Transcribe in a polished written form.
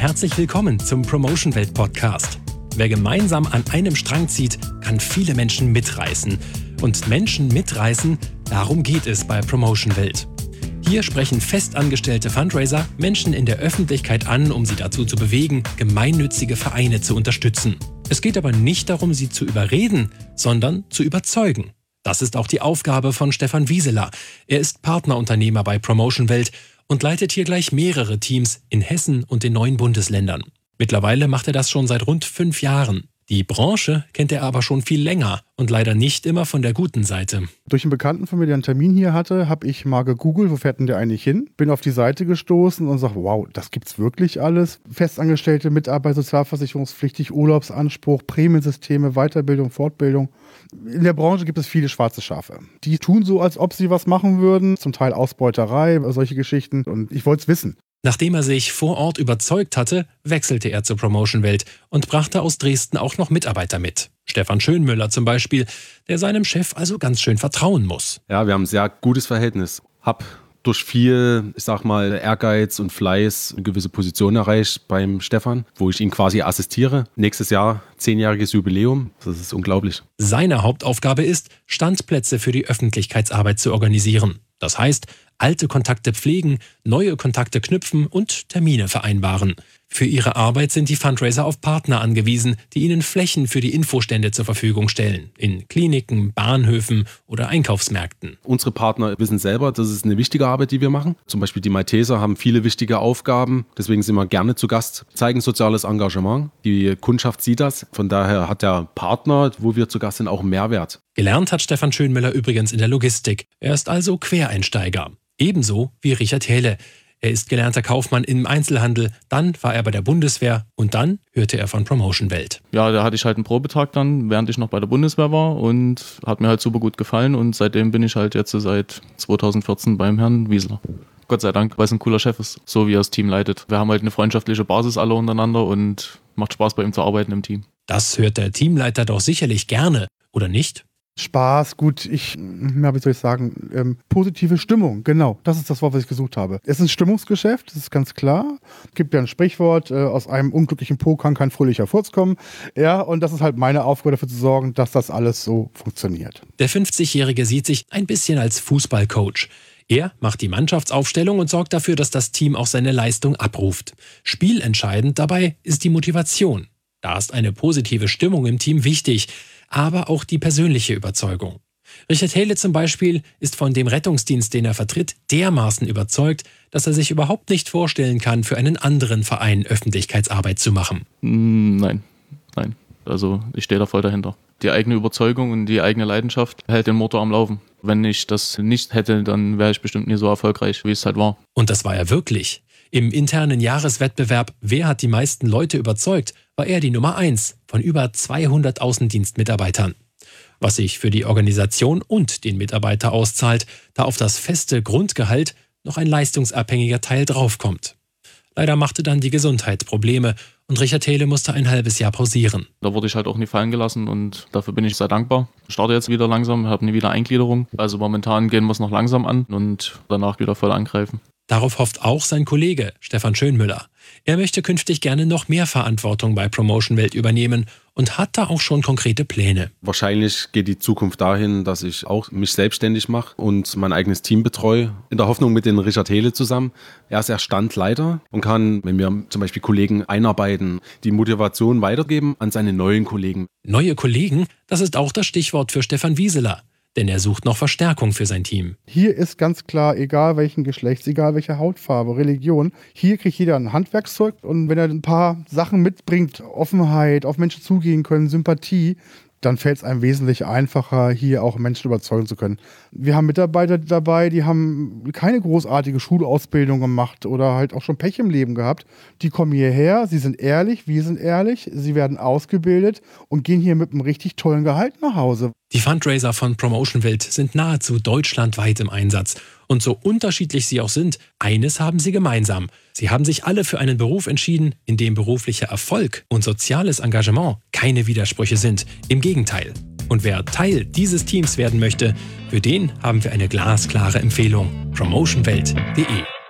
Herzlich willkommen zum Promotion Welt Podcast. Wer gemeinsam an einem Strang zieht, kann viele Menschen mitreißen. Und Menschen mitreißen, darum geht es bei Promotion Welt. Hier sprechen festangestellte Fundraiser Menschen in der Öffentlichkeit an, um sie dazu zu bewegen, gemeinnützige Vereine zu unterstützen. Es geht aber nicht darum, sie zu überreden, sondern zu überzeugen. Das ist auch die Aufgabe von Stefan Wieseler. Er ist Partnerunternehmer bei Promotion Welt und leitet hier gleich mehrere Teams in Hessen und den 9 Bundesländern. Mittlerweile macht er das schon seit rund 5 Jahren. Die Branche kennt er aber schon viel länger und leider nicht immer von der guten Seite. Durch einen Bekannten von mir, der einen Termin hier hatte, habe ich mal gegoogelt, wo fährt denn der eigentlich hin? Bin auf die Seite gestoßen und sage, wow, das gibt's wirklich alles? Festangestellte Mitarbeiter, sozialversicherungspflichtig, Urlaubsanspruch, Prämiensysteme, Weiterbildung, Fortbildung. In der Branche gibt es viele schwarze Schafe. Die tun so, als ob sie was machen würden, zum Teil Ausbeuterei, solche Geschichten. Und ich wollte es wissen. Nachdem er sich vor Ort überzeugt hatte, wechselte er zur Promotion Welt und brachte aus Dresden auch noch Mitarbeiter mit. Stefan Schönmüller zum Beispiel, der seinem Chef also ganz schön vertrauen muss. Ja, wir haben ein sehr gutes Verhältnis. Hab durch viel, Ehrgeiz und Fleiß eine gewisse Position erreicht beim Stefan, wo ich ihn quasi assistiere. Nächstes Jahr 10-jähriges Jubiläum. Das ist unglaublich. Seine Hauptaufgabe ist, Standplätze für die Öffentlichkeitsarbeit zu organisieren. Das heißt, alte Kontakte pflegen, neue Kontakte knüpfen und Termine vereinbaren. Für ihre Arbeit sind die Fundraiser auf Partner angewiesen, die ihnen Flächen für die Infostände zur Verfügung stellen. In Kliniken, Bahnhöfen oder Einkaufsmärkten. Unsere Partner wissen selber, das ist eine wichtige Arbeit, die wir machen. Zum Beispiel die Malteser haben viele wichtige Aufgaben. Deswegen sind wir gerne zu Gast, zeigen soziales Engagement. Die Kundschaft sieht das. Von daher hat der Partner, wo wir zu Gast sind, auch einen Mehrwert. Gelernt hat Stefan Schönmüller übrigens in der Logistik. Er ist also Quereinsteiger. Ebenso wie Richard Hähle. Er ist gelernter Kaufmann im Einzelhandel, dann war er bei der Bundeswehr und dann hörte er von Promotion Welt. Ja, da hatte ich halt einen Probetag dann, während ich noch bei der Bundeswehr war und hat mir halt super gut gefallen und seitdem bin ich halt jetzt seit 2014 beim Herrn Wieseler. Gott sei Dank, weil es ein cooler Chef ist, so wie er das Team leitet. Wir haben halt eine freundschaffliche Basis alle untereinander und macht Spaß bei ihm zu arbeiten im Team. Das hört der Teamleiter doch sicherlich gerne, oder nicht? Spaß, gut, positive Stimmung, genau, das ist das Wort, was ich gesucht habe. Es ist ein Stimmungsgeschäft, das ist ganz klar. Es gibt ja ein Sprichwort, aus einem unglücklichen Po kann kein fröhlicher Furz kommen. Ja, und das ist halt meine Aufgabe, dafür zu sorgen, dass das alles so funktioniert. Der 50-Jährige sieht sich ein bisschen als Fußballcoach. Er macht die Mannschaftsaufstellung und sorgt dafür, dass das Team auch seine Leistung abruft. Spielentscheidend dabei ist die Motivation. Da ist eine positive Stimmung im Team wichtig, aber auch die persönliche Überzeugung. Richard Hähle zum Beispiel ist von dem Rettungsdienst, den er vertritt, dermaßen überzeugt, dass er sich überhaupt nicht vorstellen kann, für einen anderen Verein Öffentlichkeitsarbeit zu machen. Nein. Also ich stehe da voll dahinter. Die eigene Überzeugung und die eigene Leidenschaft hält den Motor am Laufen. Wenn ich das nicht hätte, dann wäre ich bestimmt nie so erfolgreich, wie es halt war. Und das war er wirklich. Im internen Jahreswettbewerb Wer hat die meisten Leute überzeugt, war er die Nummer 1 von über 200 Außendienstmitarbeitern. Was sich für die Organisation und den Mitarbeiter auszahlt, da auf das feste Grundgehalt noch ein leistungsabhängiger Teil draufkommt. Leider machte dann die Gesundheit Probleme und Richard Hähle musste ein halbes Jahr pausieren. Da wurde ich halt auch nie fallen gelassen und dafür bin ich sehr dankbar. Ich starte jetzt wieder langsam, habe eine Wiedereingliederung. Also momentan gehen wir es noch langsam an und danach wieder voll angreifen. Darauf hofft auch sein Kollege Stefan Schönmüller. Er möchte künftig gerne noch mehr Verantwortung bei Promotion Welt übernehmen und hat da auch schon konkrete Pläne. Wahrscheinlich geht die Zukunft dahin, dass ich auch mich selbstständig mache und mein eigenes Team betreue. In der Hoffnung mit den Richard Hähle zusammen. Er ist Standleiter und kann, wenn wir zum Beispiel Kollegen einarbeiten, die Motivation weitergeben an seine neuen Kollegen. Neue Kollegen, das ist auch das Stichwort für Stefan Wieseler. Denn er sucht noch Verstärkung für sein Team. Hier ist ganz klar, egal welchen Geschlechts, egal welche Hautfarbe, Religion, hier kriegt jeder ein Handwerkszeug und wenn er ein paar Sachen mitbringt, Offenheit, auf Menschen zugehen können, Sympathie, dann fällt es einem wesentlich einfacher, hier auch Menschen überzeugen zu können. Wir haben Mitarbeiter dabei, die haben keine großartige Schulausbildung gemacht oder halt auch schon Pech im Leben gehabt. Die kommen hierher, sie sind ehrlich, wir sind ehrlich, sie werden ausgebildet und gehen hier mit einem richtig tollen Gehalt nach Hause. Die Fundraiser von Promotion Welt sind nahezu deutschlandweit im Einsatz. Und so unterschiedlich sie auch sind, eines haben sie gemeinsam. Sie haben sich alle für einen Beruf entschieden, in dem beruflicher Erfolg und soziales Engagement keine Widersprüche sind. Im Gegenteil. Und wer Teil dieses Teams werden möchte, für den haben wir eine glasklare Empfehlung: promotionwelt.de.